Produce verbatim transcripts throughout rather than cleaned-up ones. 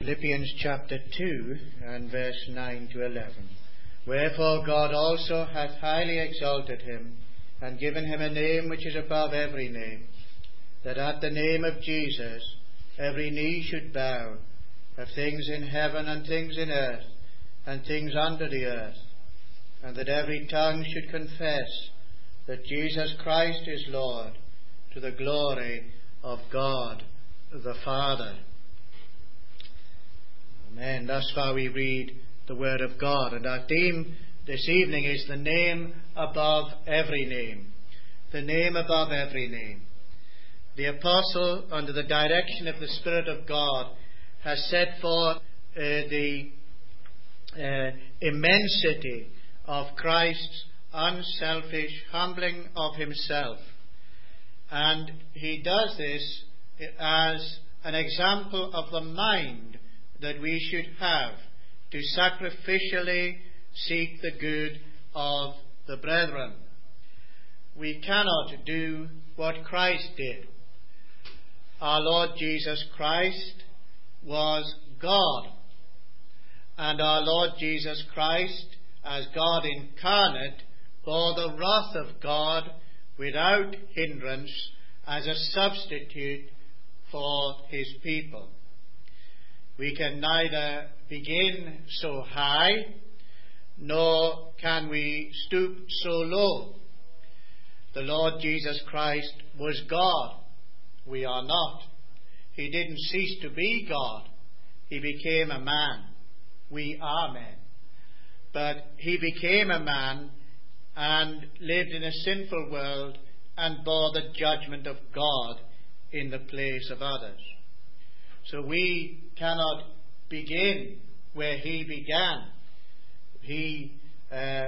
Philippians chapter two and verse nine to eleven. Wherefore God also hath highly exalted him, and given him a name which is above every name, that at the name of Jesus every knee should bow, of things in heaven and things in earth and things under the earth, and that every tongue should confess that Jesus Christ is Lord, to the glory of God the Father. Amen. Thus far we read the Word of God, and our theme this evening is the name above every name. The name above every name. The Apostle, under the direction of the Spirit of God, has set forth uh, the uh, immensity of Christ's unselfish humbling of himself. And he does this as an example of the mind that we should have to sacrificially seek the good of the brethren. We cannot do what Christ did. Our Lord Jesus Christ was God, and our Lord Jesus Christ, as God incarnate, bore the wrath of God without hindrance as a substitute for his people. We can neither begin so high, nor can we stoop so low. The Lord Jesus Christ was God. We are not. He didn't cease to be God. He became a man. We are men. But he became a man and lived in a sinful world and bore the judgment of God in the place of others. So we cannot begin where he began. He uh,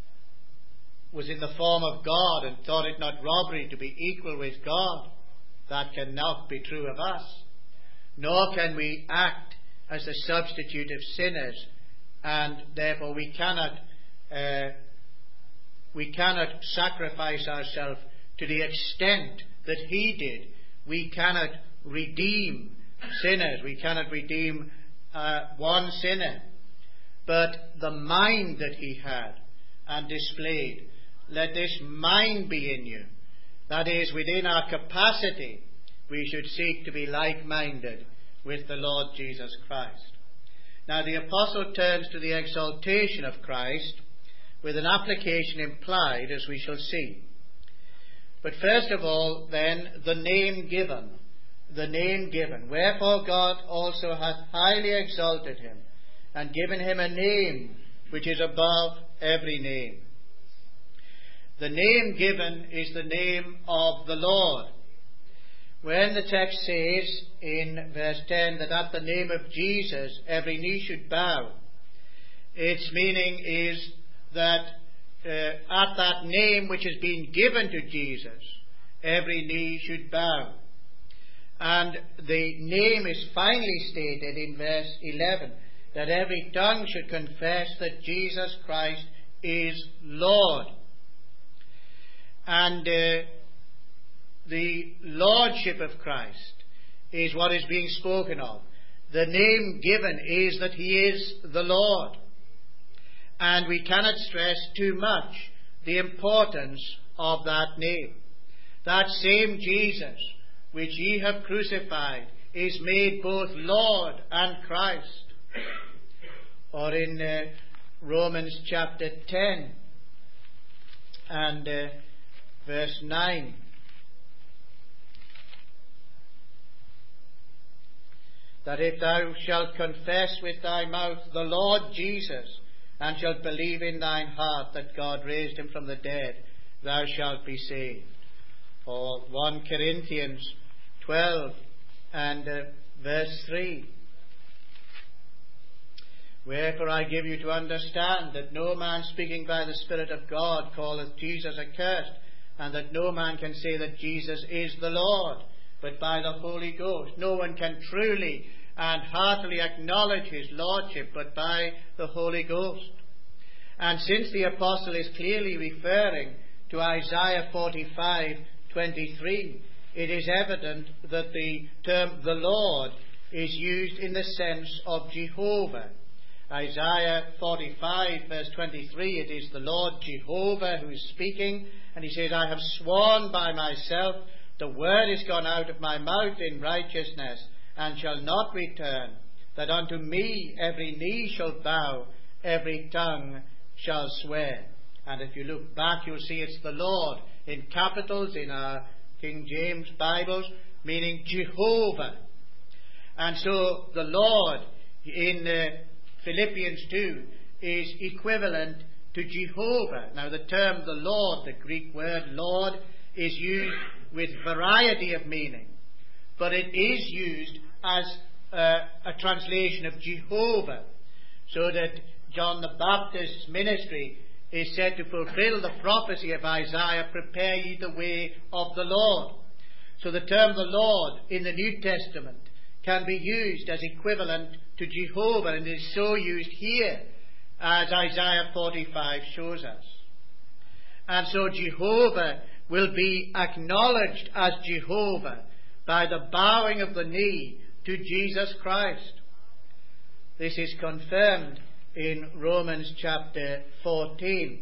was in the form of God and thought it not robbery to be equal with God. That cannot be true of us. Nor can we act as the substitute of sinners, and therefore we cannot uh, we cannot sacrifice ourselves to the extent that he did. We cannot redeem sinners. We cannot redeem uh, one sinner. But the mind that he had and displayed, let this mind be in you. That is, within our capacity, we should seek to be like-minded with the Lord Jesus Christ. Now the Apostle turns to the exaltation of Christ with an application implied, as we shall see. But first of all, then, the name given. The name given. Wherefore God also hath highly exalted him, and given him a name which is above every name. The name given is the name of the Lord. When the text says in verse ten that at the name of Jesus every knee should bow, its meaning is that uh, at that name which has been given to Jesus, every knee should bow. And the name is finally stated in verse eleven, that every tongue should confess that Jesus Christ is Lord. And uh, the Lordship of Christ is what is being spoken of. The name given is that he is the Lord. And we cannot stress too much the importance of that name. That same Jesus which ye have crucified is made both Lord and Christ. Or in uh, Romans chapter ten and uh, verse nine. That if thou shalt confess with thy mouth the Lord Jesus, and shalt believe in thine heart that God raised him from the dead, thou shalt be saved. Or First Corinthians twelve and uh, verse three. Wherefore I give you to understand that no man speaking by the Spirit of God calleth Jesus accursed, and that no man can say that Jesus is the Lord, but by the Holy Ghost. No one can truly and heartily acknowledge his Lordship but by the Holy Ghost. And since the Apostle is clearly referring to Isaiah forty-five twenty-three, it is evident that the term the Lord is used in the sense of Jehovah. Isaiah forty-five verse twenty-three, it is the Lord Jehovah who is speaking, and he says, I have sworn by myself, the word is gone out of my mouth in righteousness, and shall not return, that unto me every knee shall bow, every tongue shall swear. And if you look back, you'll see it's the Lord in capitals in our King James Bibles, meaning Jehovah. And so the Lord in uh, Philippians two is equivalent to Jehovah. Now the term the Lord, the Greek word Lord, is used with variety of meaning, but it is used as uh, a translation of Jehovah, so that John the Baptist's ministry is said to fulfill the prophecy of Isaiah, prepare ye the way of the Lord. So the term the Lord in the New Testament can be used as equivalent to Jehovah, and is so used here, as Isaiah forty-five shows us. And so Jehovah will be acknowledged as Jehovah by the bowing of the knee to Jesus Christ. This is confirmed in Romans chapter fourteen.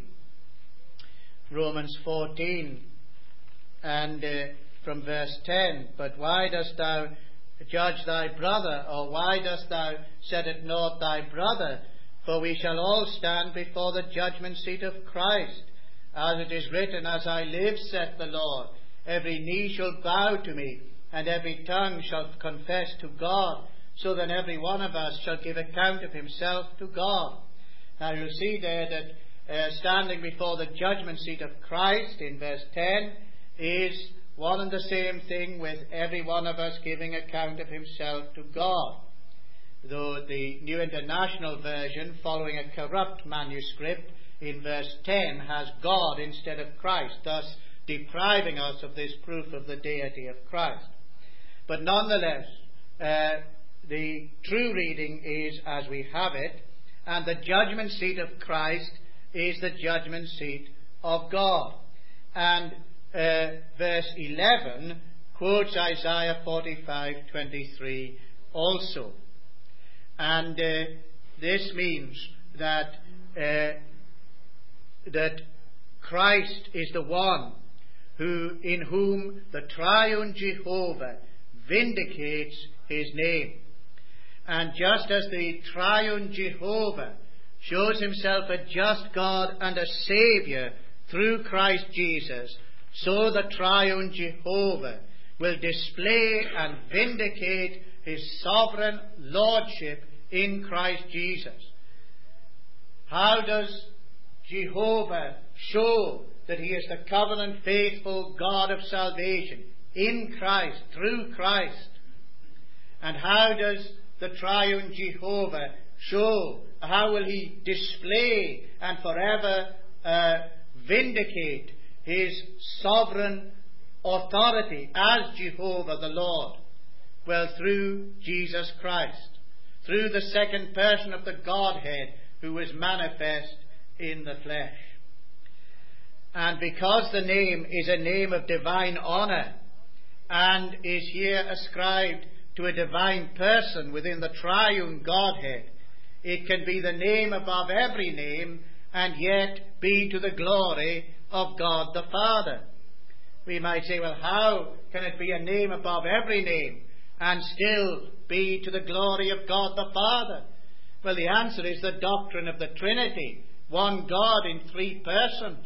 Romans fourteen and uh, from verse ten. But why dost thou judge thy brother, or why dost thou set at naught thy brother? For we shall all stand before the judgment seat of Christ. As it is written, as I live, saith the Lord, every knee shall bow to me, and every tongue shall confess to God. So then every one of us shall give account of himself to God. Now you'll see there that uh, standing before the judgment seat of Christ in verse ten is one and the same thing with every one of us giving account of himself to God. Though the New International Version, following a corrupt manuscript, in verse ten has God instead of Christ, thus depriving us of this proof of the deity of Christ. But nonetheless, uh, the true reading is as we have it, and the judgment seat of Christ is the judgment seat of God. And uh, verse eleven quotes Isaiah forty-five twenty-three also. And uh, this means that uh, that Christ is the one who, in whom the triune Jehovah vindicates his name. And just as the triune Jehovah shows himself a just God and a Saviour through Christ Jesus, so the triune Jehovah will display and vindicate his sovereign lordship in Christ Jesus. How does Jehovah show that he is the covenant faithful God of salvation? In Christ, through Christ. And how does the triune Jehovah show, how will he display and forever uh, vindicate his sovereign authority as Jehovah the Lord? Well, through Jesus Christ, through the second person of the Godhead who was manifest in the flesh. And because the name is a name of divine honour and is here ascribed to a divine person within the triune Godhead, it can be the name above every name and yet be to the glory of God the Father. We might say, well, how can it be a name above every name and still be to the glory of God the Father? Well, the answer is the doctrine of the Trinity, one God in three persons.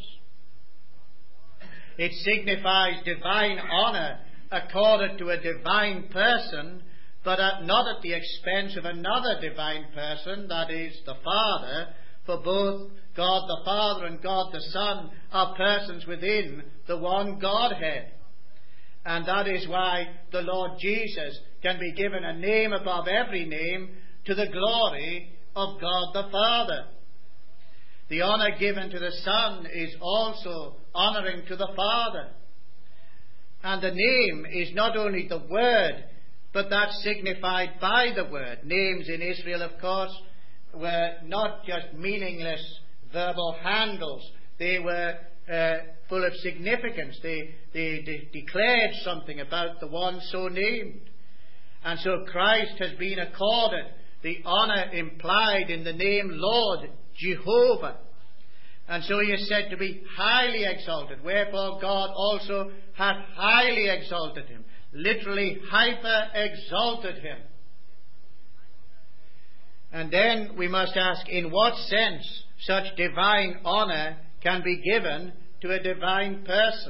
It signifies divine honour accorded to a divine person, but at, not at the expense of another divine person, that is, the Father, for both God the Father and God the Son are persons within the one Godhead. And that is why the Lord Jesus can be given a name above every name to the glory of God the Father. The honour given to the Son is also honouring to the Father. And the name is not only the word, but that's signified by the word. Names in Israel, of course, were not just meaningless verbal handles. They were uh, full of significance. They, they, they declared something about the one so named. And so Christ has been accorded the honour implied in the name Lord Jehovah. And so he is said to be highly exalted. Wherefore God also hath highly exalted him. Literally hyper-exalted him. And then we must ask, in what sense such divine honour can be given to a divine person?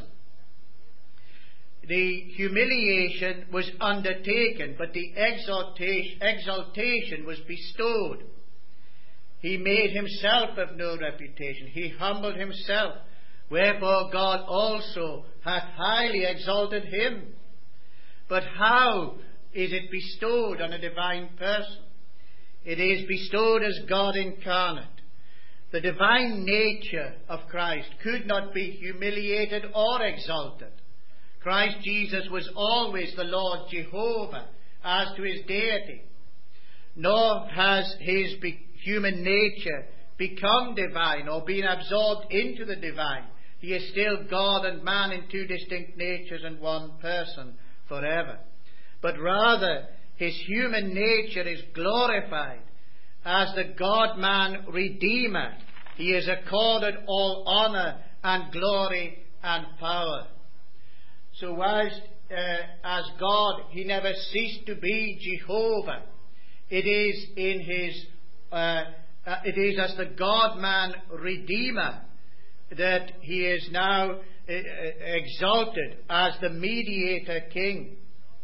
The humiliation was undertaken, but the exaltation, exaltation was bestowed. He made himself of no reputation. He humbled himself. Wherefore God also hath highly exalted him. But how is it bestowed on a divine person? It is bestowed as God incarnate. The divine nature of Christ could not be humiliated or exalted. Christ Jesus was always the Lord Jehovah as to his deity. Nor has his human nature become divine or been absorbed into the divine. He is still God and man in two distinct natures and one person forever. But rather, his human nature is glorified as the God-man Redeemer. He is accorded all honour and glory and power. So whilst uh, as God he never ceased to be Jehovah, it is in his uh, uh, it is as the God-man Redeemer that he is now uh, exalted as the mediator King.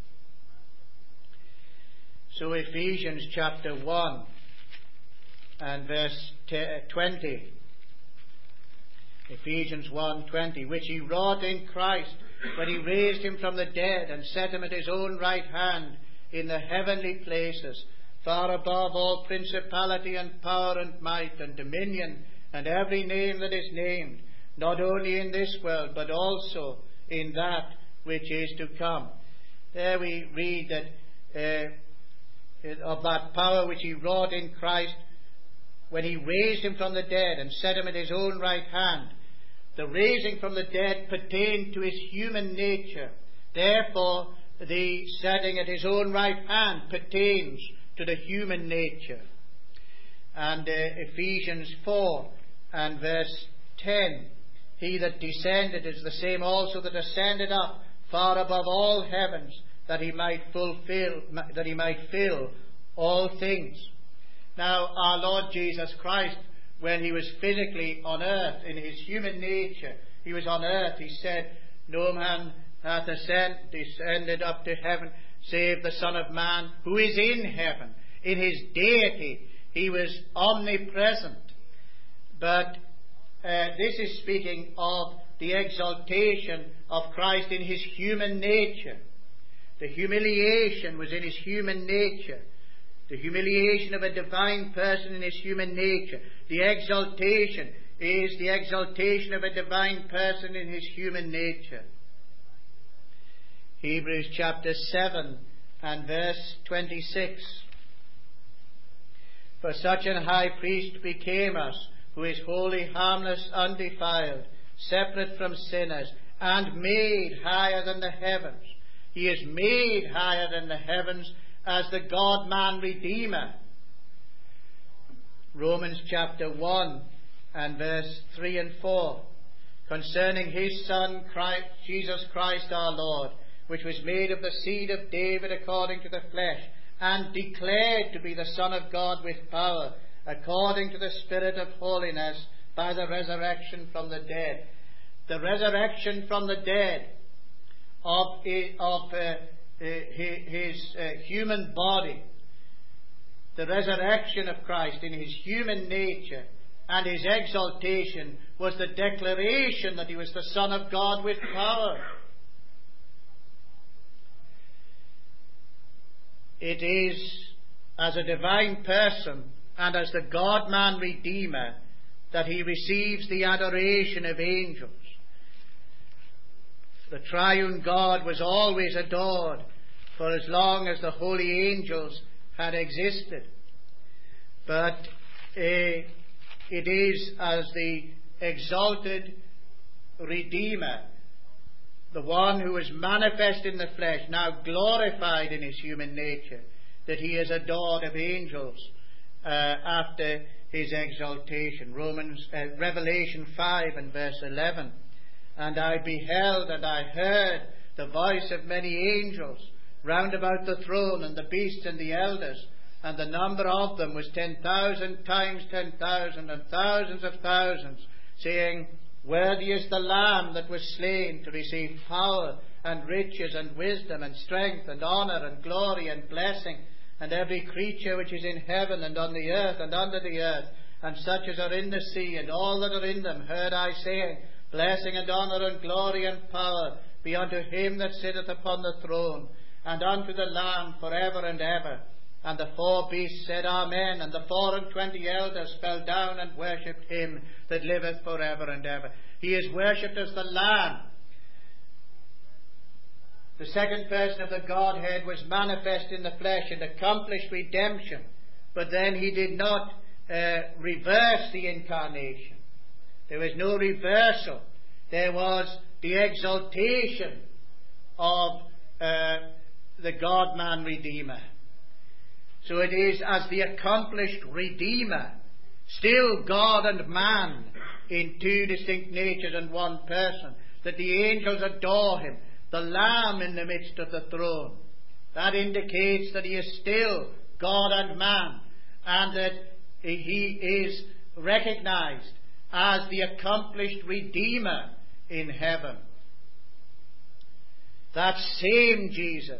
So Ephesians chapter one and verse twenty. Ephesians one twenty, which he wrought in Christ when he raised him from the dead and set him at his own right hand in the heavenly places, far above all principality and power and might and dominion and every name that is named, not only in this world but also in that which is to come. There we read that uh, of that power which he wrought in Christ when he raised him from the dead and set him at his own right hand. The raising from the dead pertained to his human nature. Therefore, the setting at his own right hand pertains to the human nature. And uh, Ephesians four and verse ten, he that descended is the same also that ascended up far above all heavens, that he might fulfill, that he might fill all things. Now, our Lord Jesus Christ, when he was physically on earth, in his human nature, he was on earth, he said, no man hath ascend, descended up to heaven, save the Son of Man, who is in heaven. In his deity, he was omnipresent. But uh, this is speaking of the exaltation of Christ in his human nature. The humiliation was in his human nature. The humiliation of a divine person in his human nature. The exaltation is the exaltation of a divine person in his human nature. Hebrews chapter seven and verse twenty-six. For such an high priest became us, who is holy, harmless, undefiled, separate from sinners, and made higher than the heavens. He is made higher than the heavens as the God-man Redeemer. Romans chapter one and verse three and four. Concerning his Son, Christ, Jesus Christ our Lord, which was made of the seed of David according to the flesh, and declared to be the Son of God with power, according to the Spirit of holiness, by the resurrection from the dead. The resurrection from the dead of, of uh, his uh, human body, the resurrection of Christ in his human nature, and his exaltation was the declaration that he was the Son of God with power. It is as a divine person and as the God-man Redeemer that he receives the adoration of angels. The triune God was always adored for as long as the holy angels had existed. But uh, it is as the exalted Redeemer the one who was manifest in the flesh, now glorified in his human nature, that he is adored of angels uh, after his exaltation. Romans, uh, Revelation five and verse eleven. And I beheld and I heard the voice of many angels round about the throne, and the beasts and the elders, and the number of them was ten thousand times ten thousand, and thousands of thousands, saying, Worthy is the Lamb that was slain to receive power and riches and wisdom and strength and honour and glory and blessing. And every creature which is in heaven and on the earth and under the earth, and such as are in the sea, and all that are in them, heard I saying, Blessing and honour and glory and power be unto him that sitteth upon the throne, and unto the Lamb for ever and ever. And the four beasts said, Amen. And the four and twenty elders fell down and worshipped him that liveth for ever and ever. He is worshipped as the Lamb. The second person of the Godhead was manifest in the flesh and accomplished redemption. But then he did not uh, reverse the incarnation. There was no reversal. There was the exaltation of uh, the God-man Redeemer. So it is as the accomplished Redeemer, still God and man in two distinct natures and one person, that the angels adore him, the Lamb in the midst of the throne. That indicates that he is still God and man, and that he is recognized as the accomplished Redeemer in heaven. That same Jesus.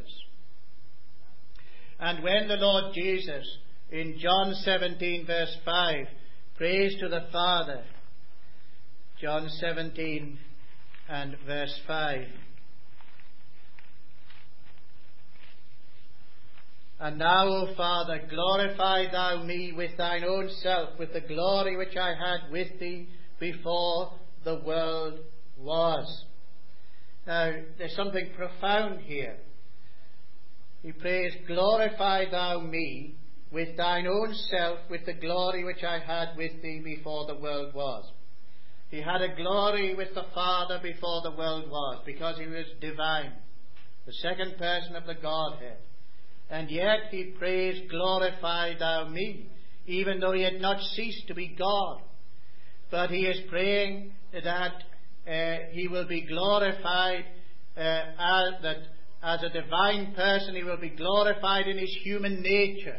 And when the Lord Jesus, in John seventeen verse five, prays to the Father, John seventeen and verse five, And now, O Father, glorify thou me with thine own self, with the glory which I had with thee before the world was. Now, there's something profound here. He prays, Glorify thou me with thine own self, with the glory which I had with thee before the world was. He had a glory with the Father before the world was, because he was divine, the second person of the Godhead. And yet he prays, Glorify thou me, even though he had not ceased to be God. But he is praying that uh, he will be glorified uh, as, that as a divine person, he will be glorified in his human nature.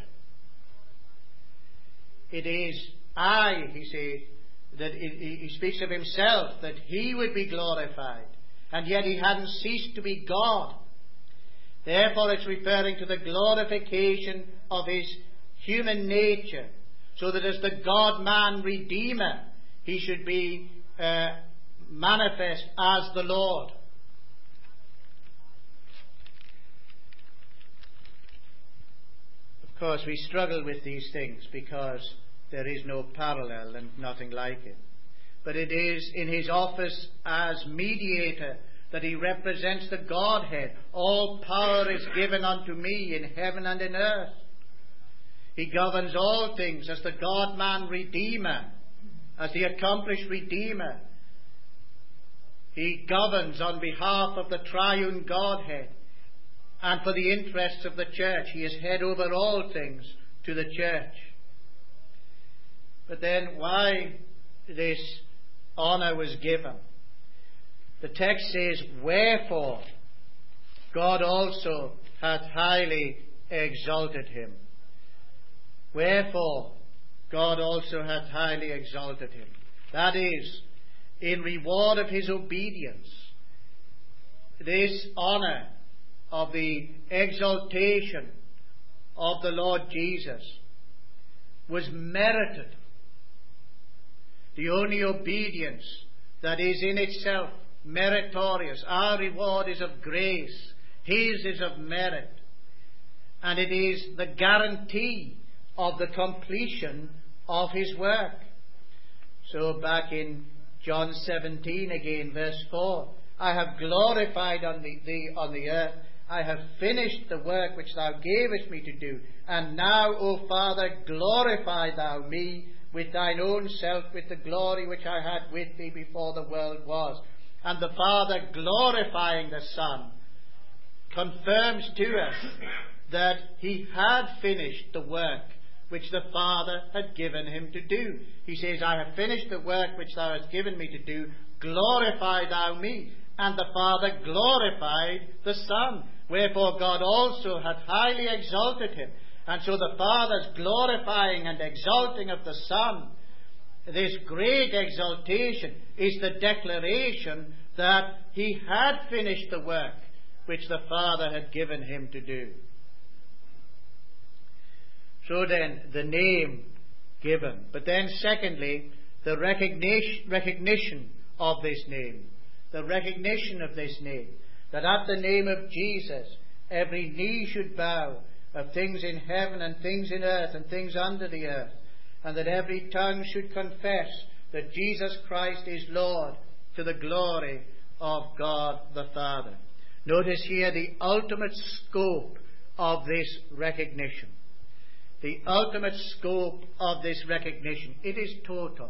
It is I, he says, that he, he speaks of himself, that he would be glorified. And yet he hadn't ceased to be God. Therefore it's referring to the glorification of his human nature, so that as the God-man Redeemer, he should be uh, manifest as the Lord. Of course, we struggle with these things because there is no parallel and nothing like it. But it is in his office as mediator that he represents the Godhead. All power is given unto me in heaven and in earth. He governs all things as the God-man Redeemer, as the accomplished Redeemer. He governs on behalf of the triune Godhead and for the interests of the church. He is head over all things to the church. But then why this honour was given? The text says, Wherefore God also hath highly exalted him. Wherefore God also hath highly exalted him. That is, in reward of his obedience, this honour of the exaltation of the Lord Jesus was merited. The only obedience that is in itself meritorious. Our reward is of grace. His is of merit. And it is the guarantee of the completion of his work. So back in John seventeen again, verse four, I have glorified on the, thee on the earth. I have finished the work which thou gavest me to do. And now, O Father, glorify thou me with thine own self, with the glory which I had with thee before the world was. and the Father glorifying the Son, confirms to us that he had finished the work which the Father had given him to do. He says, I have finished the work which thou hast given me to do. Glorify thou me. And the Father glorified the Son. Wherefore God also hath highly exalted him. And so the Father's glorifying and exalting of the Son, this great exaltation, is the declaration that he had finished the work which the Father had given him to do. So then, the name given. But then secondly, the recognition, recognition of this name. The recognition of this name. That at the name of Jesus, every knee should bow, of things in heaven and things in earth and things under the earth. And that every tongue should confess that Jesus Christ is Lord, to the glory of God the Father. Notice here the ultimate scope of this recognition. The ultimate scope of this recognition. It is total.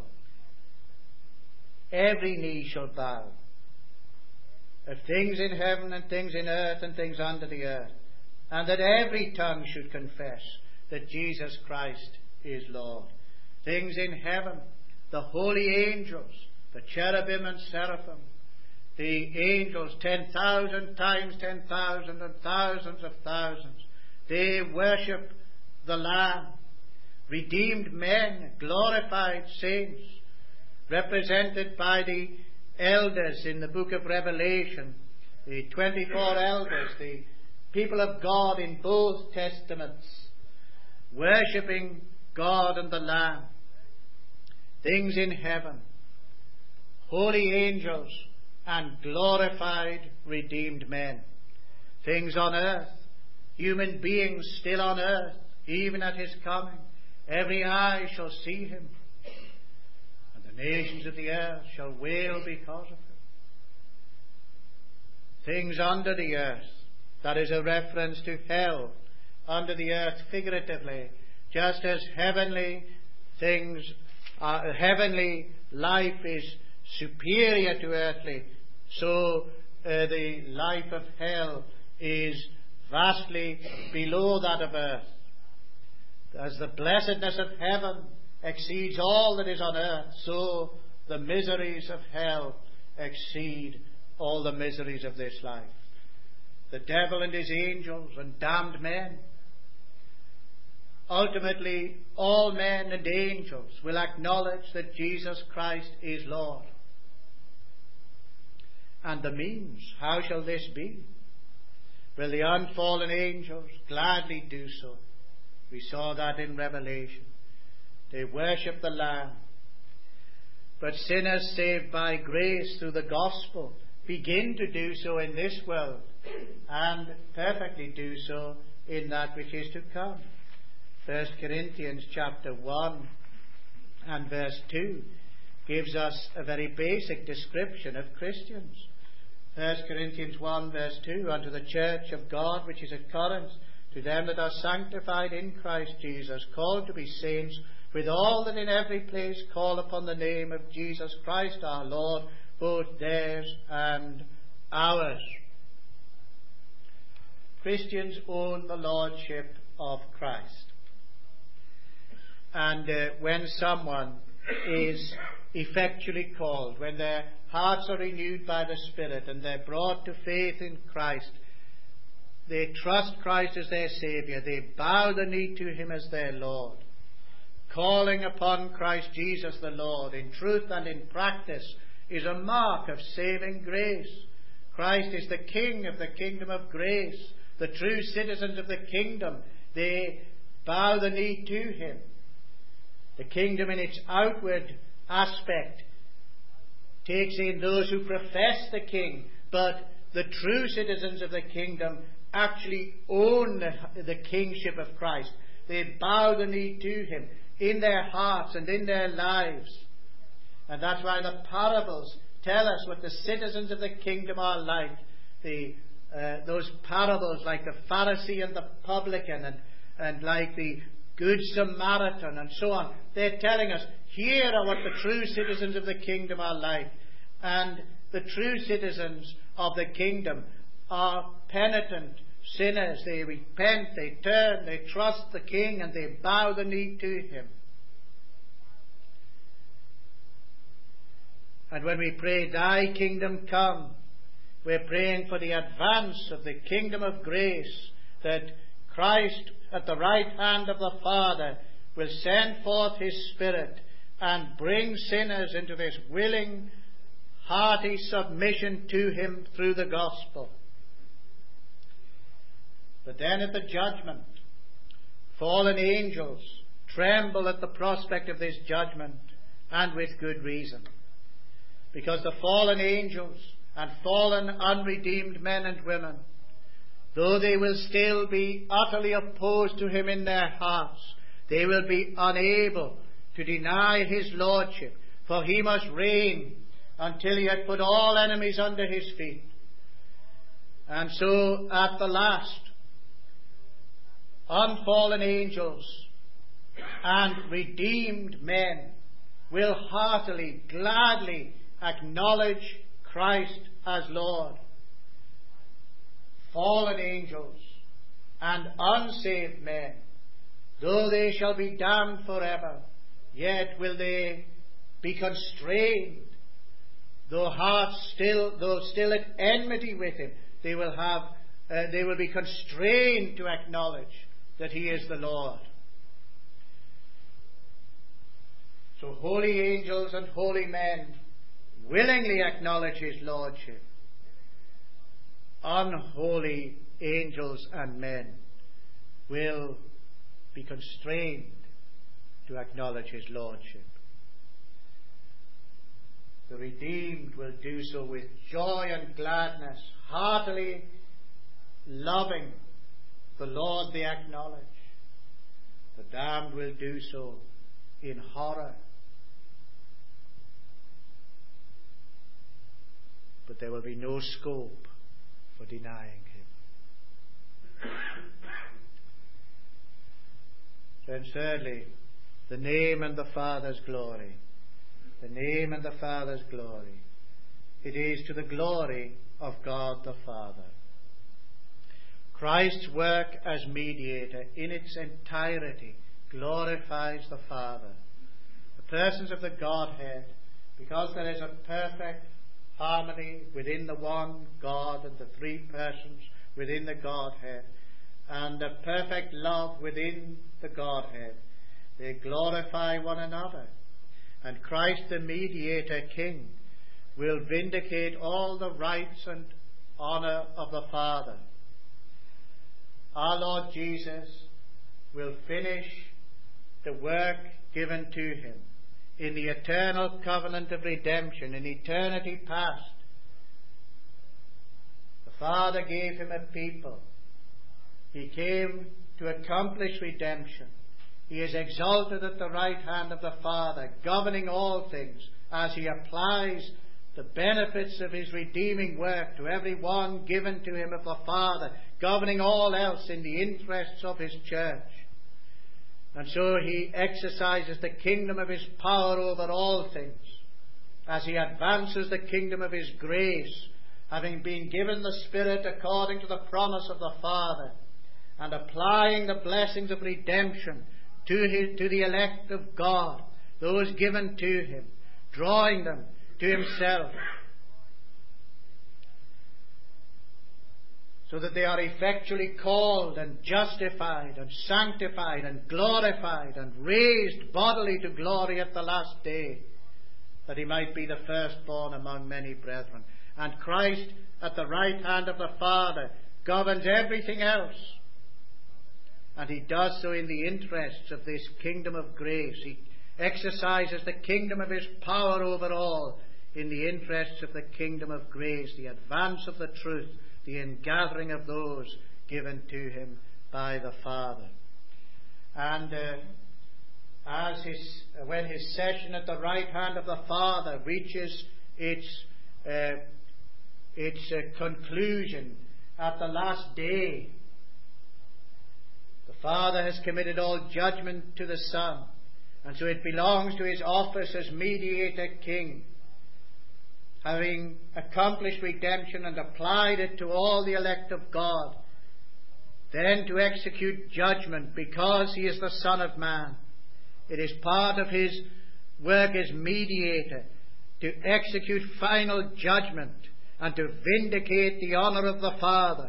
Every knee shall bow, of things in heaven and things in earth and things under the earth. And that every tongue should confess that Jesus Christ is Lord. Things in heaven, the holy angels, the cherubim and seraphim, the angels, ten thousand times ten thousand and thousands of thousands, they worship the Lamb. Redeemed men, glorified saints, represented by the elders in the book of Revelation, the twenty-four elders, the people of God in both testaments, worshipping God and the Lamb. Things in heaven, holy angels, and glorified redeemed men. Things on earth, human beings still on earth, even at his coming. Every eye shall see him, and the nations of the earth shall wail because of him. Things under the earth, that is a reference to hell, under the earth figuratively, just as heavenly things, uh, heavenly life is superior to earthly, so uh, the life of hell is vastly below that of earth. As the blessedness of heaven exceeds all that is on earth, so the miseries of hell exceed all the miseries of this life. The devil and his angels and damned men. Ultimately, all men and angels will acknowledge that Jesus Christ is Lord. And the means, how shall this be? Will the unfallen angels gladly do so? We saw that in Revelation. They worship the Lamb. But sinners saved by grace through the gospel begin to do so in this world, and perfectly do so in that which is to come. First Corinthians chapter one and verse two gives us a very basic description of Christians. First Corinthians one verse two, unto the church of God which is at Corinth, to them that are sanctified in Christ Jesus, called to be saints, with all that in every place call upon the name of Jesus Christ our Lord, both theirs and ours. Christians own the lordship of Christ. And uh, when someone is effectually called, when their hearts are renewed by the Spirit and they're brought to faith in Christ, they trust Christ as their Saviour, they bow the knee to him as their Lord, calling upon Christ Jesus the Lord in truth and in practice is a mark of saving grace. Christ is the King of the kingdom of grace. The true citizens of the kingdom, they bow the knee to him. The kingdom in its outward aspect takes in those who profess the King, but the true citizens of the kingdom actually own the, the kingship of Christ. They bow the knee to him in their hearts and in their lives. And that's why the parables tell us what the citizens of the kingdom are like. The, uh, those parables like the Pharisee and the publican, and, and like the Good Samaritan and so on. They're telling us, here are what the true citizens of the kingdom are like. And The true citizens of the kingdom are penitent sinners. They repent, they turn, they trust the King, and they bow the knee to Him. And when we pray, Thy kingdom come, we're praying for the advance of the kingdom of grace, that Christ at the right hand of the Father will send forth His Spirit and bring sinners into this willing, hearty submission to Him through the gospel. But then at the judgment, fallen angels tremble at the prospect of this judgment, and with good reason. Because the fallen angels and fallen unredeemed men and women, though they will still be utterly opposed to Him in their hearts, they will be unable to deny His lordship, for He must reign until He had put all enemies under His feet. And so at the last, unfallen angels and redeemed men will heartily, gladly acknowledge Christ as Lord. Fallen angels and unsaved men, though they shall be damned forever, yet will they be constrained, though hearts still, though still at enmity with Him, they will have, uh, they will be constrained to acknowledge that He is the Lord. So holy angels and holy men willingly acknowledge His lordship. Unholy angels and men will be constrained to acknowledge His lordship. The redeemed will do so with joy and gladness, heartily loving the Lord they acknowledge. The damned will do so in horror. But there will be no scope for denying Him. Then thirdly, the name and the Father's glory. The name and the Father's glory. It is to the glory of God the Father. Christ's work as mediator in its entirety glorifies the Father. The persons of the Godhead, because there is a perfect harmony within the one God and the three persons within the Godhead, and a perfect love within the Godhead, they glorify one another. And Christ the mediator King will vindicate all the rights and honour of the Father. Our Lord Jesus will finish the work given to Him in the eternal covenant of redemption in eternity past. The Father gave Him a people. He came to accomplish redemption. He is exalted at the right hand of the Father, governing all things as He applies the benefits of His redeeming work to every one given to Him of the Father, governing all else in the interests of His church. And so He exercises the kingdom of His power over all things as He advances the kingdom of His grace, having been given the Spirit according to the promise of the Father, and applying the blessings of redemption to, his, to the elect of God, those given to Him, drawing them to Himself, so that they are effectually called and justified and sanctified and glorified and raised bodily to glory at the last day, that He might be the firstborn among many brethren. And Christ at the right hand of the Father governs everything else, and He does so in the interests of this kingdom of grace. He exercises the kingdom of His power over all in the interests of the kingdom of grace, the advance of the truth, the ingathering of those given to Him by the Father. And uh, as his, uh, when His session at the right hand of the Father reaches its uh, its uh, conclusion at the last day, the Father has committed all judgment to the Son, and so it belongs to His office as mediator King having accomplished redemption and applied it to all the elect of God, then to execute judgment because he is the Son of Man. It is part of his work as mediator to execute final judgment and to vindicate the honour of the Father.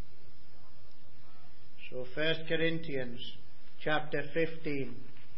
So First Corinthians chapter fifteen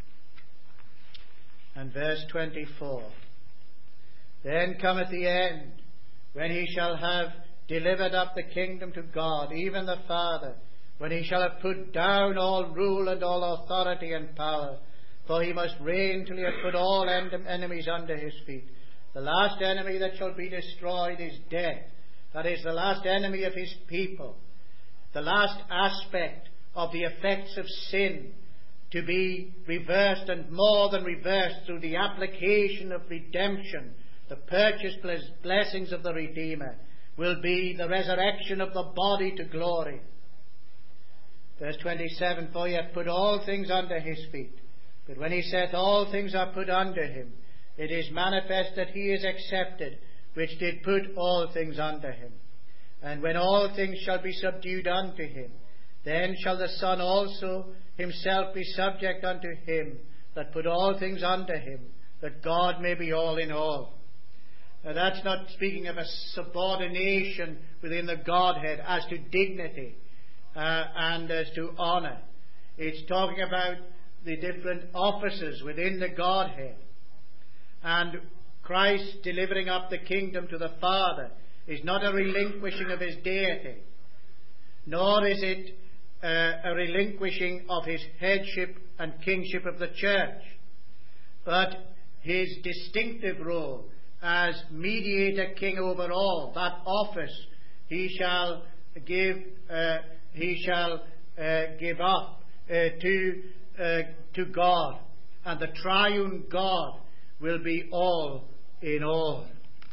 and verse twenty-four. Then cometh the end, when he shall have delivered up the kingdom to God, even the Father, when he shall have put down all rule and all authority and power. For he must reign till he hath put all en- enemies under his feet. The last enemy that shall be destroyed is death. That is the last enemy of his people. The last aspect of the effects of sin to be reversed, and more than reversed, through the application of redemption, the purchased blessings of the Redeemer, will be the resurrection of the body to glory. Verse twenty-seven, for he hath put all things under his feet. But when he saith all things are put under him, it is manifest that he is accepted, which did put all things under him. And when all things shall be subdued unto him, then shall the Son also himself be subject unto him that put all things under him, that God may be all in all. Now that's not speaking of a subordination within the Godhead as to dignity uh, and as to honour. It's talking about the different offices within the Godhead. And Christ delivering up the kingdom to the Father is not a relinquishing of his deity, nor is it uh, a relinquishing of his headship and kingship of the church, but his distinctive role as mediator king over all. That office he shall give uh, he shall uh, give up uh, to uh, to God, and the triune God will be all in all.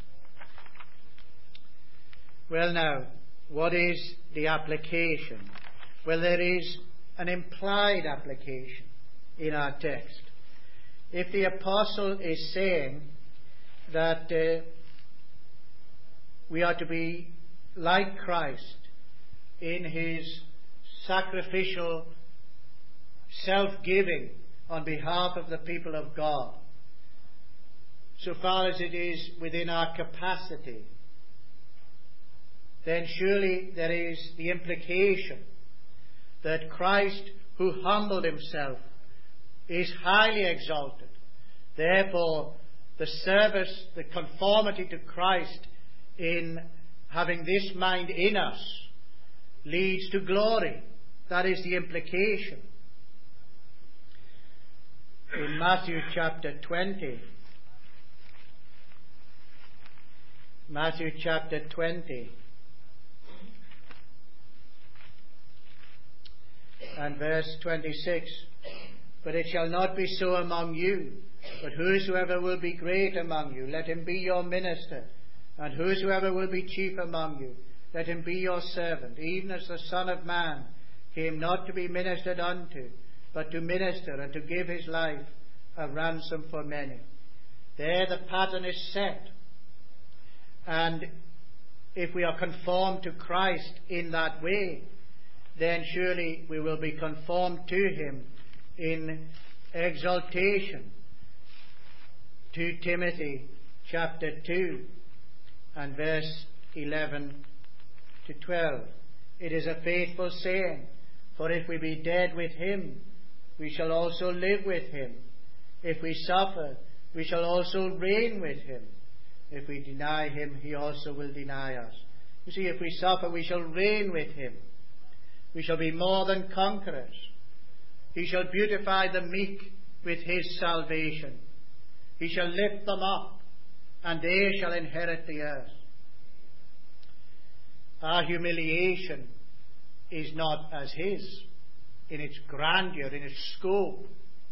Well, now, what is the application? Well, there is an implied application in our text. If the apostle is saying that uh, we are to be like Christ in his sacrificial self-giving on behalf of the people of God, so far as it is within our capacity, then surely there is the implication that Christ, who humbled himself, is highly exalted. Therefore, the service, the conformity to Christ in having this mind in us leads to glory. That is the implication. In Matthew chapter twenty, Matthew chapter twenty and verse twenty-six, but it shall not be so among you, but whosoever will be great among you, let him be your minister, and whosoever will be chief among you, let him be your servant, even as the Son of Man came not to be ministered unto, but to minister and to give his life a ransom for many. There the pattern is set. And if we are conformed to Christ in that way, then surely we will be conformed to him in exaltation. Second Timothy chapter two and verse eleven to twelve. It is a faithful saying, for if we be dead with him, we shall also live with him. If we suffer, we shall also reign with him. If we deny him, he also will deny us. You see, if we suffer, we shall reign with him. We shall be more than conquerors. He shall beautify the meek with his salvation. He shall lift them up, and they shall inherit the earth. Our humiliation is not as his, in its grandeur, in its scope.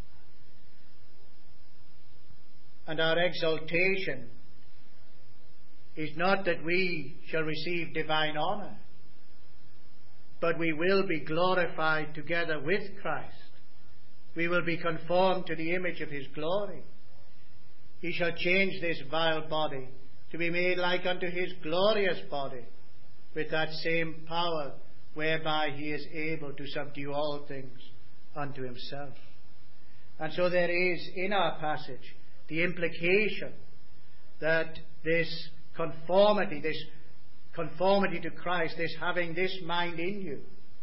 And our exaltation is not that we shall receive divine honour, but we will be glorified together with Christ. We will be conformed to the image of his glory. He shall change this vile body to be made like unto his glorious body, with that same power whereby he is able to subdue all things unto himself. And so there is in our passage the implication that this conformity, this conformity to Christ, this having this mind in you,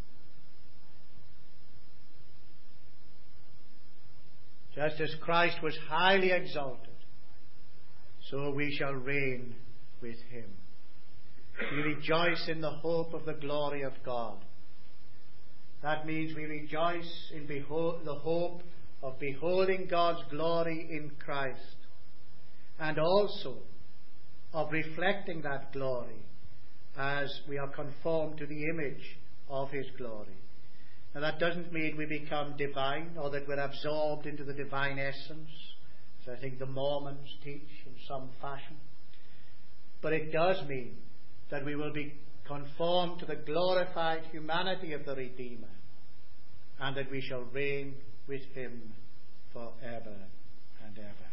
just as Christ was highly exalted, so we shall reign with him. We rejoice in the hope of the glory of God. That means we rejoice in behold, the hope of beholding God's glory in Christ, and also of reflecting that glory as we are conformed to the image of his glory. Now that doesn't mean we become divine or that we're absorbed into the divine essence, as I think the Mormons teach in some fashion. But it does mean that we will be conformed to the glorified humanity of the Redeemer, and that we shall reign with him forever and ever.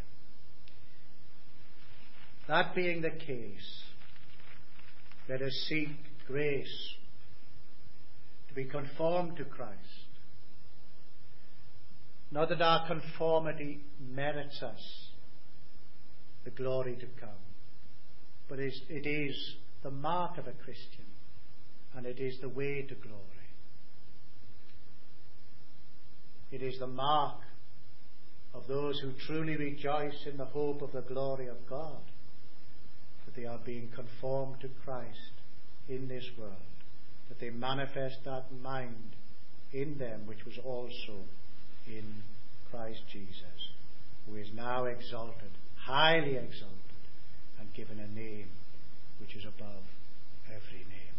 That being the case, let us seek grace to be conformed to Christ. Not that our conformity merits us the glory to come, but it is the mark of a Christian, and it is the way to glory. It is the mark of those who truly rejoice in the hope of the glory of God, that they are being conformed to Christ in this world, that they manifest that mind in them which was also in Christ Jesus, who is now exalted, highly exalted, and given a name which is above every name.